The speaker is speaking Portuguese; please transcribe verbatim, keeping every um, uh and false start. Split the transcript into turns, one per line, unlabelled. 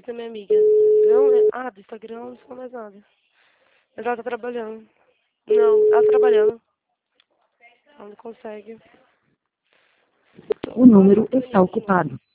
da minha amiga. Não, é... Ah, do Instagram não fala mais nada. Mas ela tá trabalhando. Não, ela tá trabalhando. Ela não consegue.
O número está ocupado.